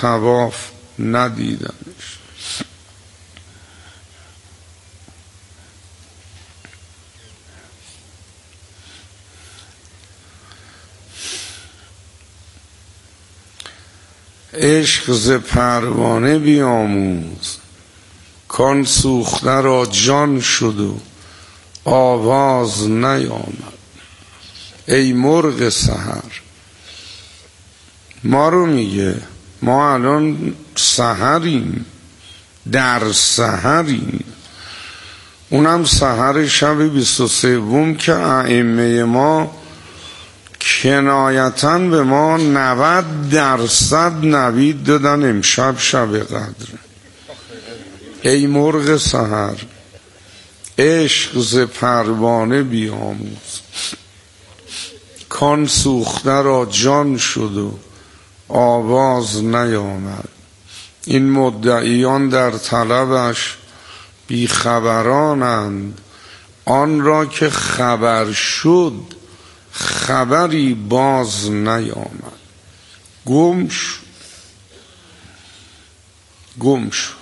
طواف ندیدمش. عشق ز پروانه بیاموز، کان سوخته را جان شد و آواز نیامد. ای مرغ سحر، ما رو میگه ما الان سحریم، در سحریم، اونم سحر شب 23 که ائمه ما کنایتاً به ما 90% نوید دادن امشب شب قدر. ای مرغ سحر، عشق ز پروانه بیاموز، کان سوخته را جان شد و آواز نیامد. این مدعیان در طلبش بیخبرانند، آن را که خبر شد خبری باز نیامد. گم شد.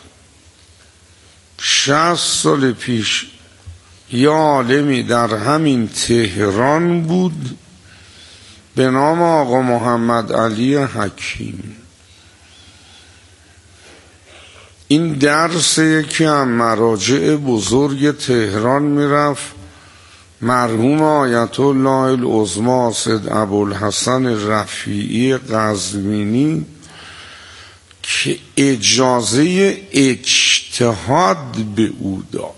60 سال پیش یا عالمی در همین تهران بود به نام آقا محمد علی حکیم. این درس یکی از مراجع بزرگ تهران میرفت مرحوم آیت الله العظمی سید ابوالحسن رفیعی قزوینی که اجازه اجتهاد به او داد.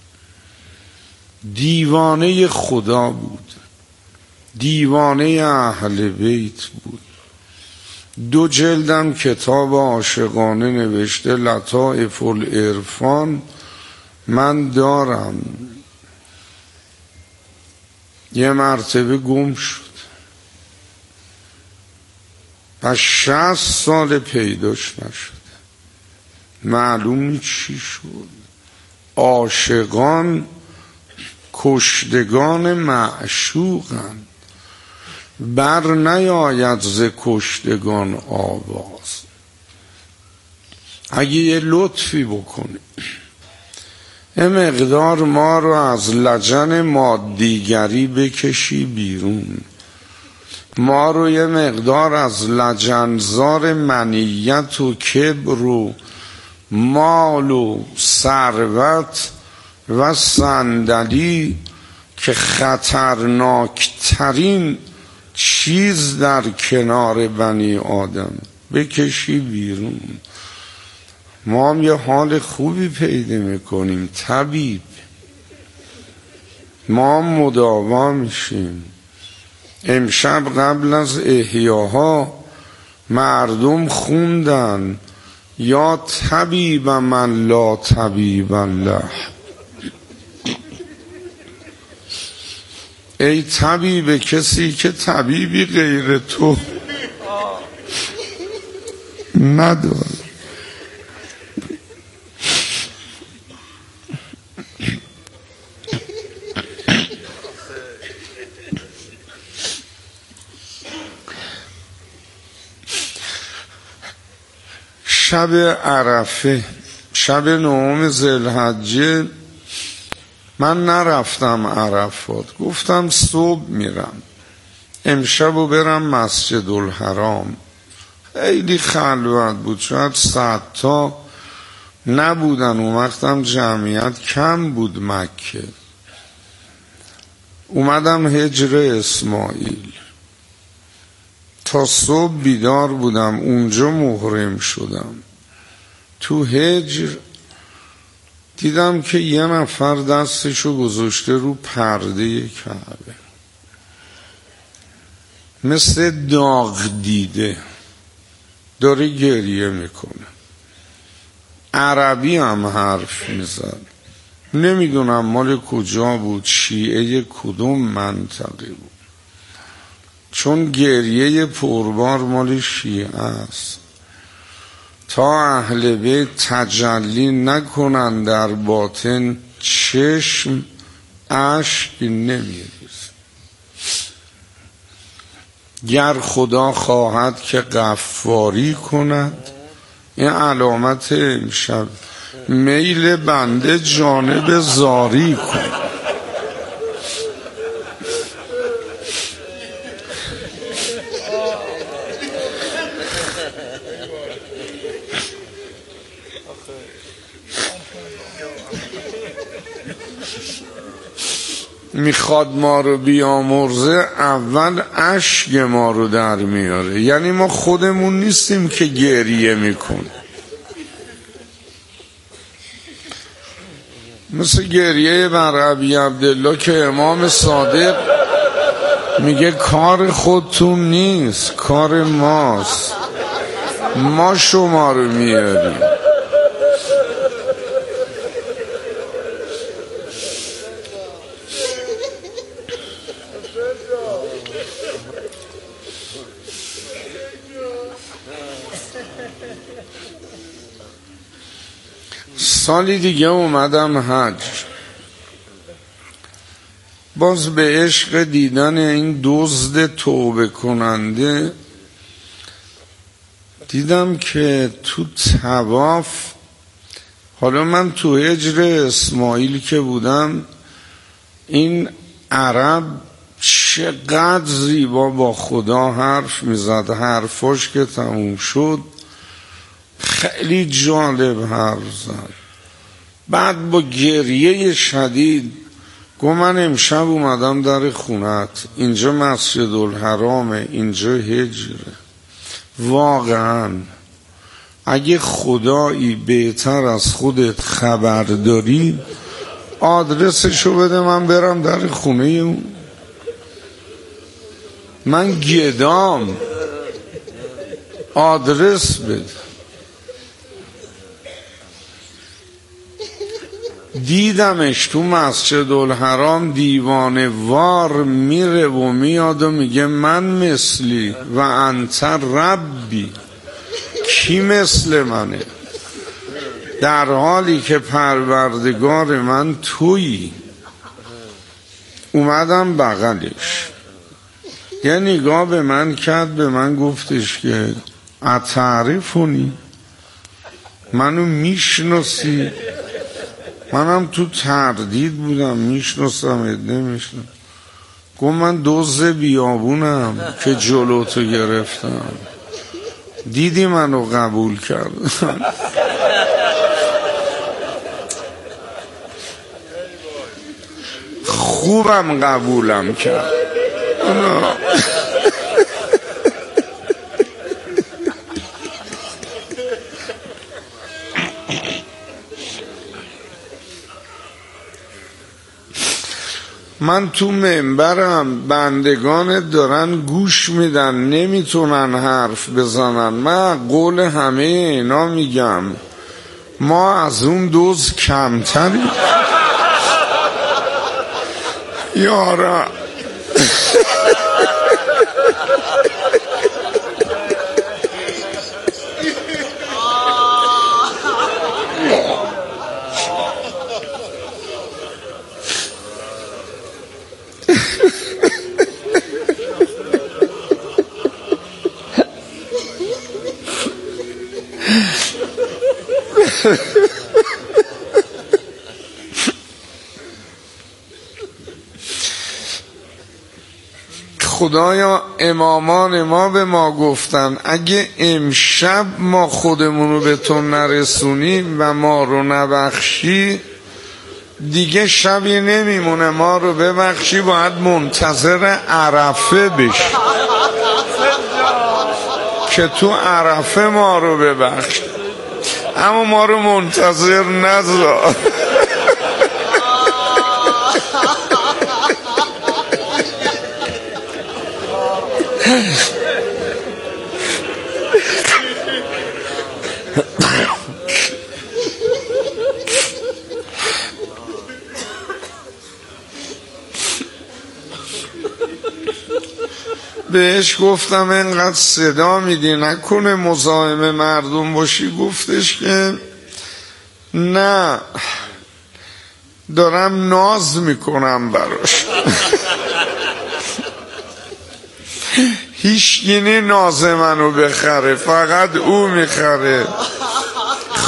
دیوانه خدا بود، دیوانه اهل بیت بود. 2 جلدم کتاب عاشقانه نوشته، لطائف العرفان، من دارم. یه مرتبه گم شد و 60 سال پیداش نشد، معلوم چی شد. عاشقان کشتگان معشوقند، بر نیاید ز کشتگان آواز. اگه یه لطفی بکنی یه مقدار ما رو از لجن مادیگری بکشی بیرون، ما رو یه مقدار از لجنزار منیت و کبر و مال و ثروت و صندلی که خطرناکترین چیز در کنار بنی آدم بکشی بیرون، ما هم یه حال خوبی پیدا میکنیم. طبیب ما مداوا میشیم. امشب قبل از احیاها مردم خوندن یا طبیب من لا طبیب له. ای طبیب کسی که طبیبی غیر تو نداره. شب عرفه، شب 9 ذوالحجه، من نرفتم عرفات، گفتم صبح میرم، امشبو برم مسجد الحرام. خیلی خلوت بود، شاید 100 تا نبودن، اون وقتم جمعیت کم بود مکه. اومدم هجر اسماعیل، تا صبح بیدار بودم، اونجا محرم شدم. تو هجر دیدم که یه نفر دستشو گذاشته رو پرده کعبه، مثل داغ دیده داره گریه میکنه، عربی هم حرف میزد، نمیدونم مال کجا بود، شیعه کدوم منطقه بود، چون گریه پربار مال شیعه است. تا اهل بیت تجلی نکنن در باطن چشم اشک نمیریزه. گر خدا خواهد که غفاری کند این علامت امشب. میل بنده جانب زاری کن. میخواد ما رو بیامرزه، اول اشک ما رو در میاره. یعنی ما خودمون نیستیم که گریه میکنیم. مثل گریه بر ابی عبدالله که امام صادق میگه کار خودتون نیست، کار ماست، ما شما رو میاریم. سالی دیگه اومدم حج، باز به عشق دیدن این دزد توبه کننده دیدم که تو طواف، حالا من تو هجر اسماعیل که بودم، این عرب چقدر زیبا با خدا حرف میزد. حرفاش که تموم شد خیلی جالب حرف زد. بعد با گریه شدید گفت من امشب اومدم در خونت، اینجا مسجد الحرامه، اینجا هجره. واقعا اگه خدایی بهتر از خودت خبر داری آدرسشو بده من برم در خونه اون. من گدام، آدرس بده. دیدمش تو مسجد الحرام دیوانه وار میره و میاد و میگه من مثلی و انت ربی، کی مثل منه؟ در حالی که پروردگار من تویی. اومدم بغلش، یه نگاه به من کرد، به من گفتش که اتعرفونی، منو میشناسی؟ منم تو تردید بودم، میشناسم ادنه میشناسم. گفت من دزد بیابونم که جلوتو گرفتم، دیدی منو قبول کردم. خوبم قبولم کرد. من تو منبرم، بندگان دارن گوش میدن، نمیتونن حرف بزنن. من قول همه اینا میگم ما از اون دوز کمتری یارا. خدایا امامان ما به ما گفتن اگه امشب ما خودمونو به تو نرسونیم و ما رو نبخشی دیگه شبی نمیمونه ما رو ببخشی، باید منتظر عرفه بشی که تو عرفه ما رو ببخشی، اما ما رو منتظر نذار. بهش گفتم اینقدر صدا میدی نکنه مزاحم مردم باشی؟ گفتش که نه، دارم ناز میکنم براش. هیچگینی ناز منو بخره، فقط او میخره.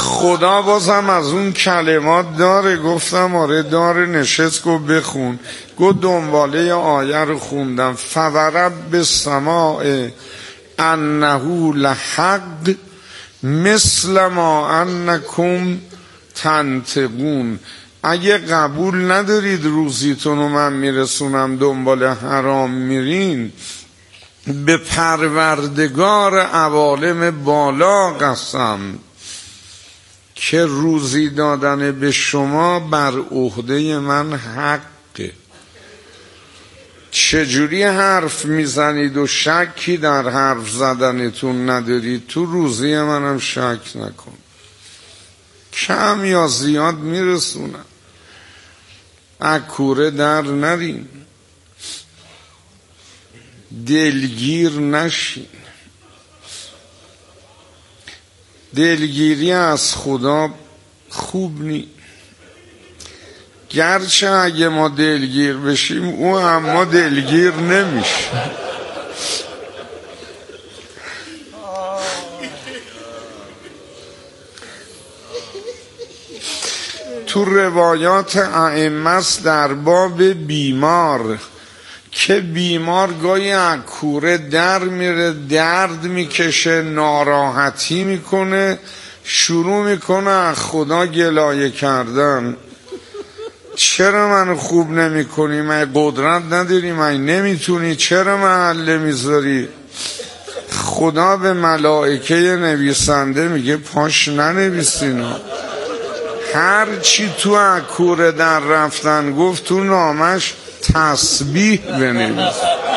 خدا بازم از اون کلمات داره. گفتم آره داره. نشست گفت بخون. گفت دنباله آیه رو خوندم. فورب بالسماء انه لحق مثل ما انکم تنطقون. اگه قبول ندارید روزیتون رو من میرسونم دنبال حرام میرین، به پروردگار عوالم بالا قسم که روزی دادن به شما بر عهده من حقه. چجوری حرف میزنید و شکی در حرف زدنتون ندارید؟ تو روزی منم شک نکن. کم یا زیاد میرسونم. اکوره در نرین، دلگیر نشین. دلگیری از خدا خوب نی. گرچه اگه ما دلگیر بشیم او اما دلگیر نمیشه. تو روایات ائمه است در باب بیمار که بیمار گاهی اکوره در میره، درد میکشه، ناراحتی میکنه، شروع میکنه از خدا گلایه کردن. چرا من خوب نمی کنی؟ من قدرت نداری؟ من نمیتونی؟ چرا محله میذاری؟ خدا به ملائکه نویسنده میگه پاش ننویسینا. هر چی تو اکوره در رفتن گفت تو نامش تسبیح بنویس.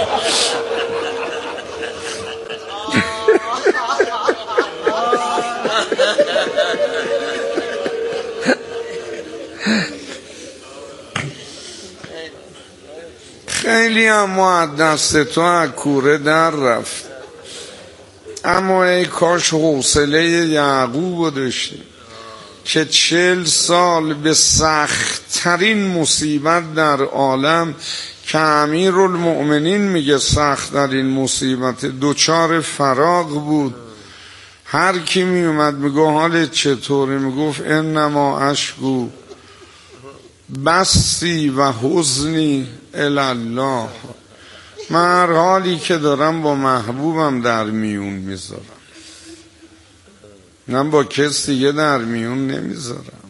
خیلی اما از دست تو اکوره در رفت. اما ای کاش حوصله یعقوب داشتی که 40 سال به سخت‌ترین مصیبت در عالم که امیرالمؤمنین میگه سخت‌ترین مصیبت دوچار فراق بود. هر کی میومد میگه حالت چطوری؟ میگفت انما اشکو بسی و حزنی الله. من هر حالی که دارم با محبوبم در میون میذارم، من با کس دیگه در میون نمیذارم.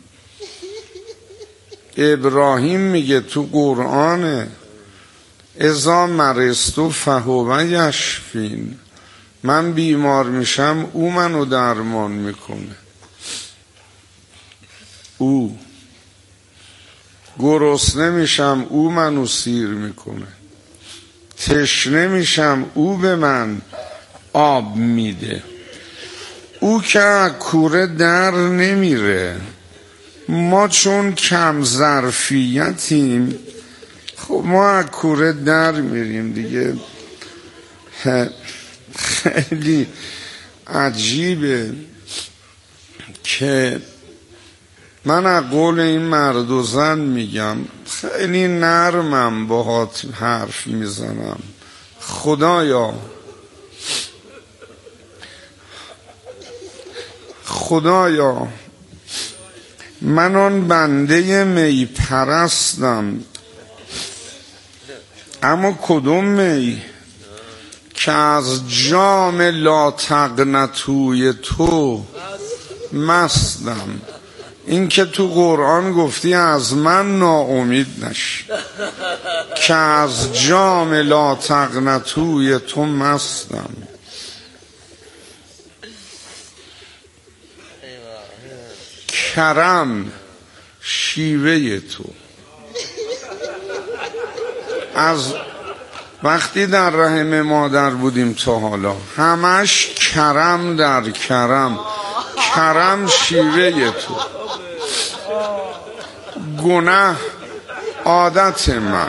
ابراهیم میگه تو قرآن اذا مرضت فهو یشفین، من بیمار میشم او منو درمان میکنه. او گرسنه میشم او منو سیر میکنه. تشنه میشم او به من آب میده. او که کوره در نمیره. ما چون کم ظرفیتیم خب ما کوره در میریم دیگه. خیلی عجیبه که من از قول این مرد و زن میگم خیلی نرمم باهات حرف میزنم. خدایا من آن بنده می پرستم، اما کدوم می؟ که از جام لا تقنطوی تو مستم. این که تو قرآن گفتی از من ناامید نشی، که از جام لا تقنطوی تو مستم. کرم شیوه تو. از وقتی در رحم مادر بودیم تا حالا همش کرم در کرم، کرم شیوه تو. گناه عادت من،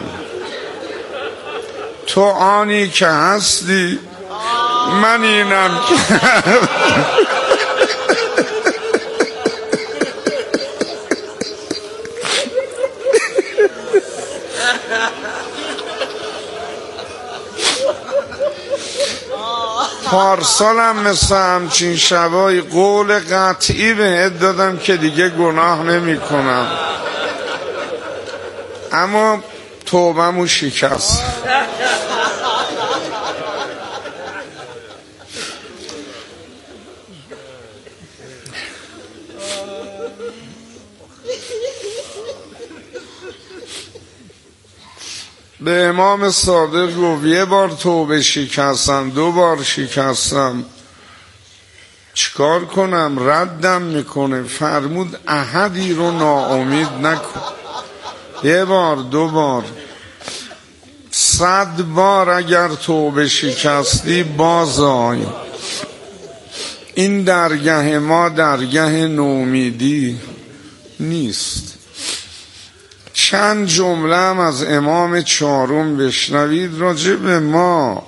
تو آنی که هستی من اینم. پارسالم مثل همچین شبایی قول قطعی بهت دادم که دیگه گناه نمی کنم، اما توبه‌مو شکست. به امام صادق گفت یه بار توبه شکستم، 2 بار شکستم، چیکار کنم؟ ردم میکنه. فرمود احدی رو ناامید نکن. 1 بار 2 بار 100 بار اگر توبه شکستی باز آی. این درگاه ما درگاه نومیدی نیست. چند جمله هم از امام 4 بشنوید راجع به ما.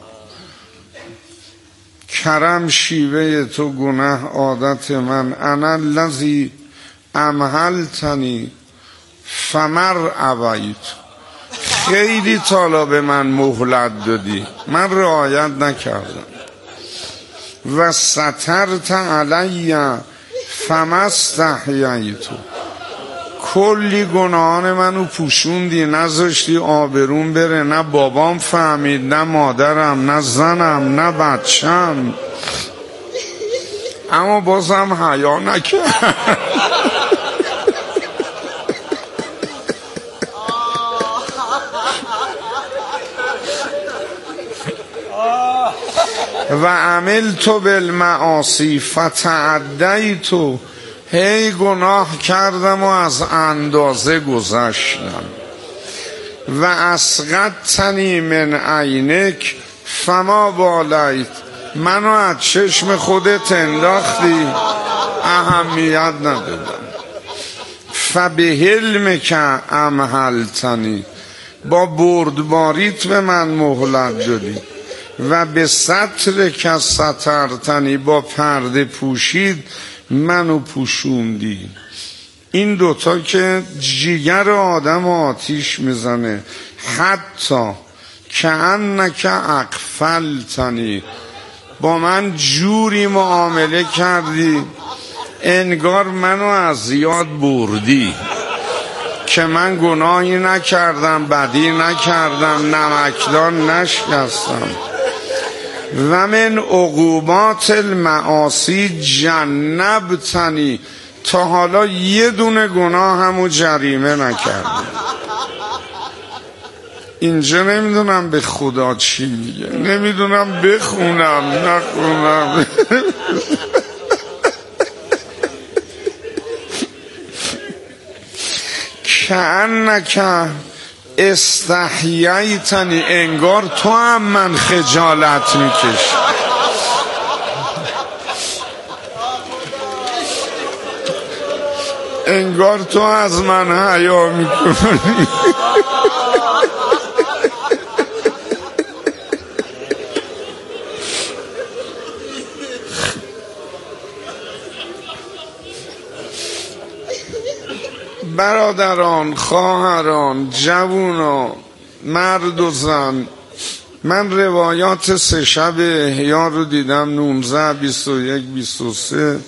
کرم شیوه تو، گناه عادت من، انا الذی امهلتنی فمر ابیت. خیلی تالا به من مهلت دادی، من رعایت نکردم. و سترت علی فما استحییت. کلی گناهان منو پوشوندی، نذاشتی آبروم بره. نه بابام فهمید، نه مادرم، نه زنم، نه بچم، اما بازم حیا نکرد. و عملت بالمعاصی فتعدیت. هی گناه کردم و از اندازه گذشتم. و اسقطتنی من عینک فما بالیت. منو از چشم خودت انداختی، اهمیت ندادم. فبحلمک امهلتنی. با بردباریت به من مهلت دادی. و به سترک سترتنی. با پرده پوشید منو پوشوندی. این 2 که جیگر آدم آتیش میزنه. حتی کأنک اغفلتنی. با من جوری معامله کردی انگار منو از یاد بردی، که من گناهی نکردم، بدی نکردم، نمکدان نشکستم. و من عقوبات المعاصی جنبتنی. تا حالا 1 دونه گناه همو جریمه نکردم. اینجا نمیدونم به خدا چی میگه، نمیدونم بخونم نخونم. کأنک استحییتنی. انگار تو هم من خجالت میکشی. انگار تو از من حیا میکنی. برادران، خواهران، جوونا، مرد و زن، من روایات 3 شب احیا رو دیدم، 19 21 23.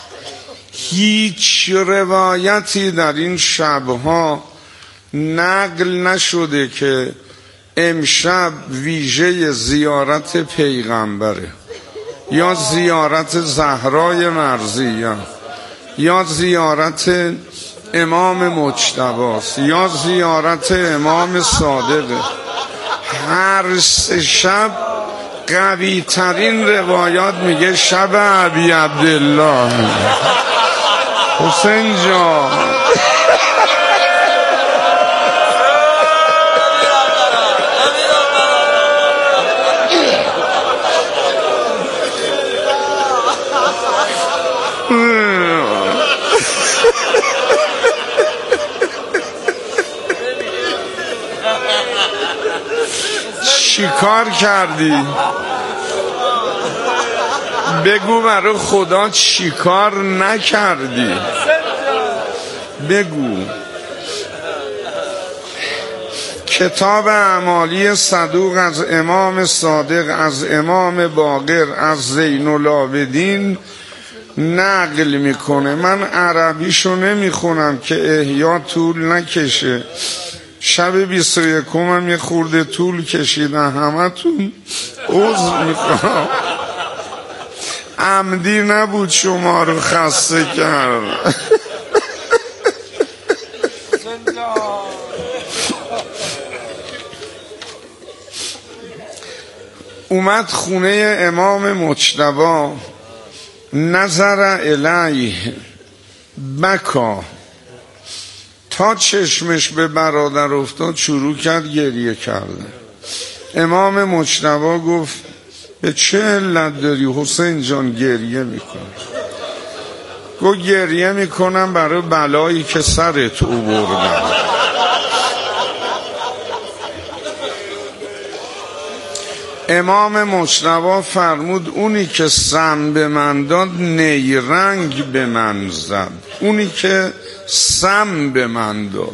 هیچ روایتی در این شبها نقل نشده که امشب ویژه زیارت پیغمبره، یا زیارت زهرای مرضیه، یا زیارت امام مجتباست، یا زیارت امام صادقه. هر 3 شب قوی ترین روایات میگه شب ابی عبدالله. حسین جان چی کار کردی؟ بگو برای خدا چی کار نکردی؟ کتاب اعمالی صدوق از امام صادق از امام باقر از زین العابدین نقل میکنه. من عربیشو نمیخونم که احیا طول نکشه. شب 21 هم یه خورده طول کشیدن، همه تون عذر میخوام، عمدی نبود شما رو خسته کرد. اومد خونه امام مجتبی، نظر الیه بکا، تا چشمش به برادر افتاد شروع کرد گریه کردن. امام مجتبی گفت به چه علت داری حسین جان گریه میکنی؟ گفت گریه میکنم برای بلایی که سرت آوردم. امام مجتبی فرمود اونی که سم به من داد نیرنگ به من زد، اونی که سم به من داد.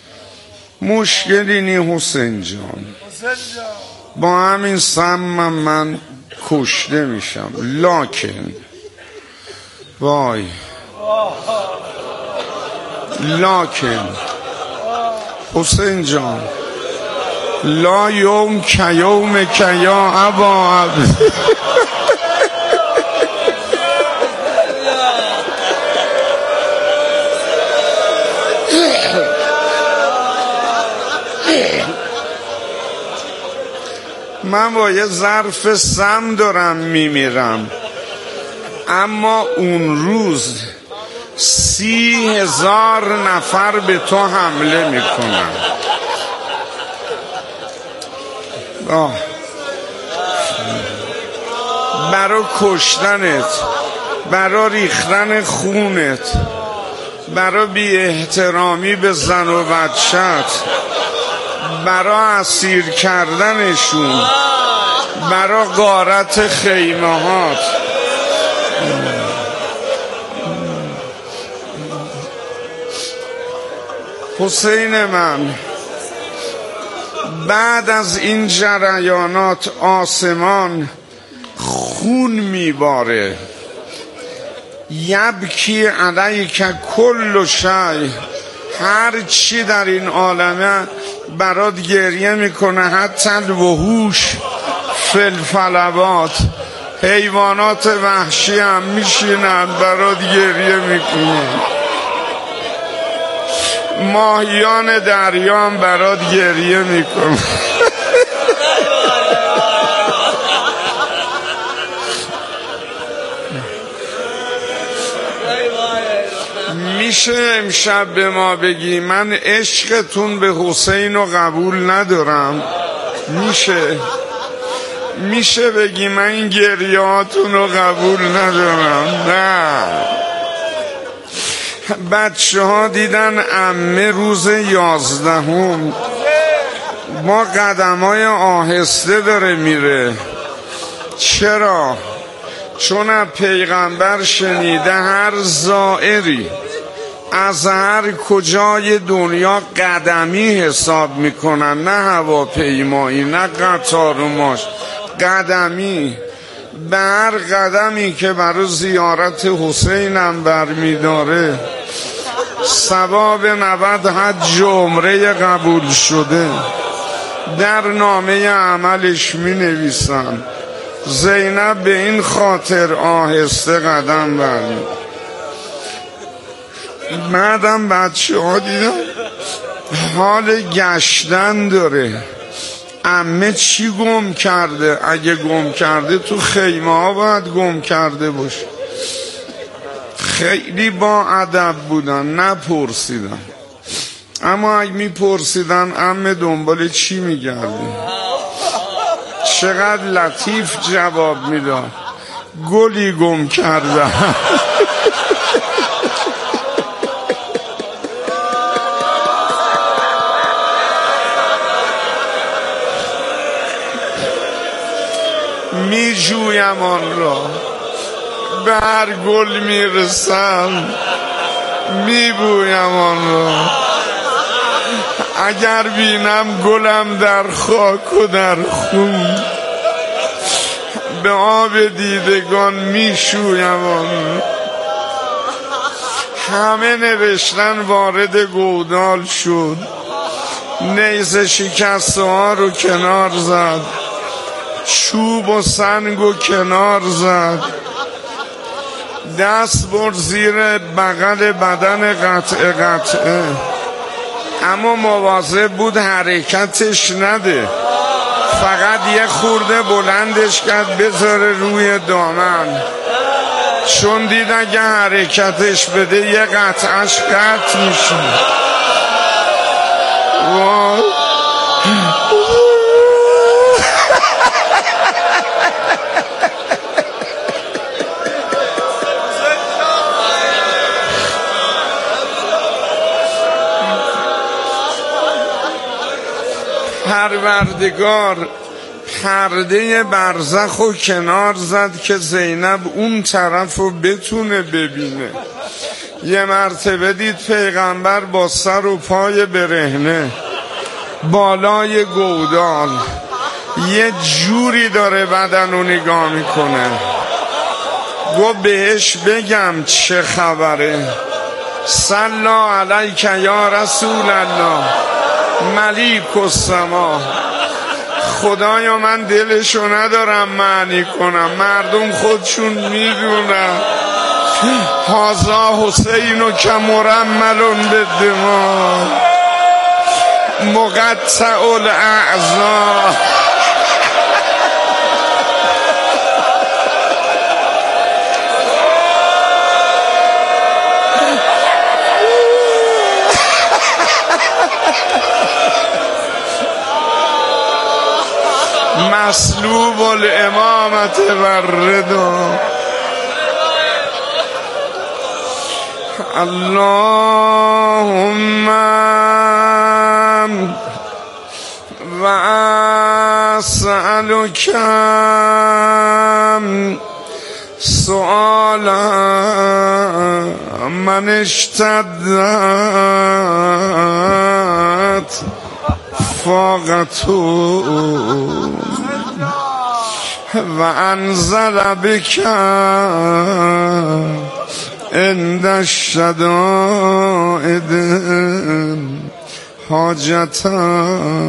مشکلی نی حسین جان، با همین سم من کشته میشم، لاکن وای لاکن حسین جان لا یوم که یوم که یا ابا عبد. من با یه ظرف سم دارم میمیرم، اما اون روز 30,000 نفر به تو حمله میکنن. برا کشتنت، برا ریختن خونت، برا بی احترامی به زن و بچت، برا اسیر کردنشون، برا غارت خیمه هات. حسین من، بعد از این جریانات آسمان خون میباره. یبکی علیک کل شی، هر چی در این عالمه برات گریه میکنه، حتی الوحوش فی الفلوات، حیوانات وحشی هم میشینن برات گریه میکنن، ماهیان دریان برات گریه میکنن. میشه امشب به ما بگی من عشقتون به حسین رو قبول ندارم؟ میشه بگی من این گریهاتون رو قبول ندارم؟ نه. بچه ها دیدن عمه روز 11 ما قدمای آهسته داره میره. چرا؟ چون از پیغمبر شنیده هر زائری از هر کجای دنیا قدمی حساب میکنن، نه هواپیمایی، نه قطار و ماش، قدمی. به هر قدمی که برای زیارت حسینم برمیداره ثواب 90 حج و عمره قبول شده. در نامه عملش می نویسن زینب به این خاطر آهسته قدم برمید. بعدم بچه ها دیدم حال گشتن داره. عمه چی گم کرده؟ اگه گم کرده تو خیمه ها باید گم کرده باشه. خیلی با ادب بودن، نپرسیدن. اما اگه میپرسیدن عمه دنبال چی میگرده، چقدر لطیف جواب میداد، گلی گم کرده. می جویم آن را، به هر گل می رسم، می بویم آن را، اگر بینم گلم در خاک و در خون، به آب دیدگان می شویم. همه نوشتن وارد گودال شد، نیزه شکسته ها رو کنار زد، چوب و سنگ و کنار زد، دست برد زیر بغل بدن قطعه اما مواظب بود حرکتش نده، فقط یه خورده بلندش کرد بذاره روی دامن، چون دید اگه حرکتش بده یه قطعش قطع میشه. پروردگار پرده برزخ و کنار زد که زینب اون طرف رو بتونه ببینه. یه مرتبه دید پیغمبر با سر و پای برهنه بالای گودال، یه جوری داره بدن رو نگاه میکنه. گو بهش بگم چه خبره؟ صلا علیک یا رسول الله ملیک السما. خدایا من دلشو ندارم معنی کنم، مردم خودشون میدونن. هازا حسین و کمرملون به دماغ مقطع الاعضا. مسلوب الامامت والرضا. اللهم و اسألک سؤال من اشتدت فاقته و انزل بک عند الشدائد حاجتا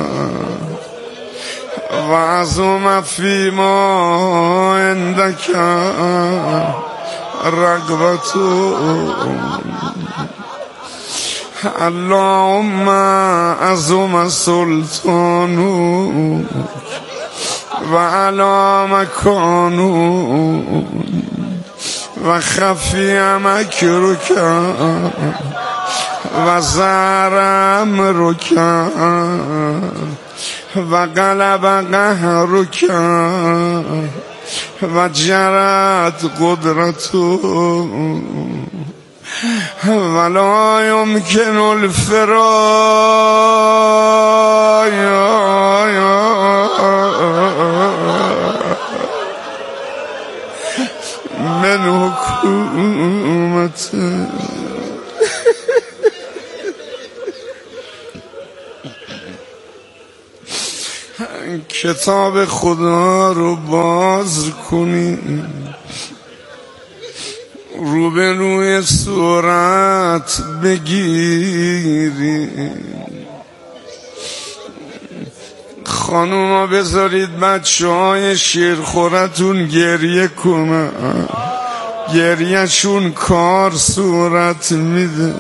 و عظم فیما عندک رغبته. اللهم عظم سلطانو و علی مکانو و خفی مکرک و زهر امرک و غلب قهرک و جرت قدرتو ولا يمكن الفرار من حکومت. کتاب خدا رو باز کنی، روبروی صورت بگیری. خانوما بذارید بچه های شیرخورتون گریه کنن، گریهشون کار صورت میده.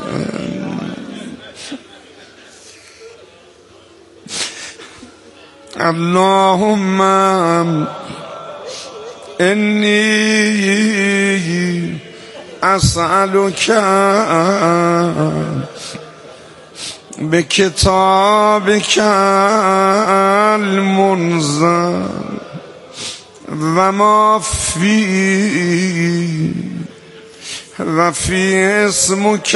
اللهم انی اسألک به کتابک المنزل و ما فی و فی اسمک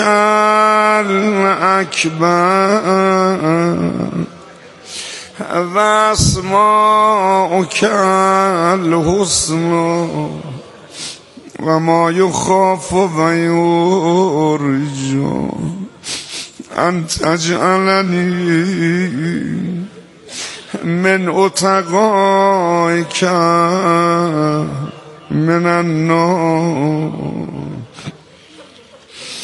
الاکبر و اسماؤک الحسنی و ما یخاف و یرجو. ان تجعلنی من اتقائک من النار.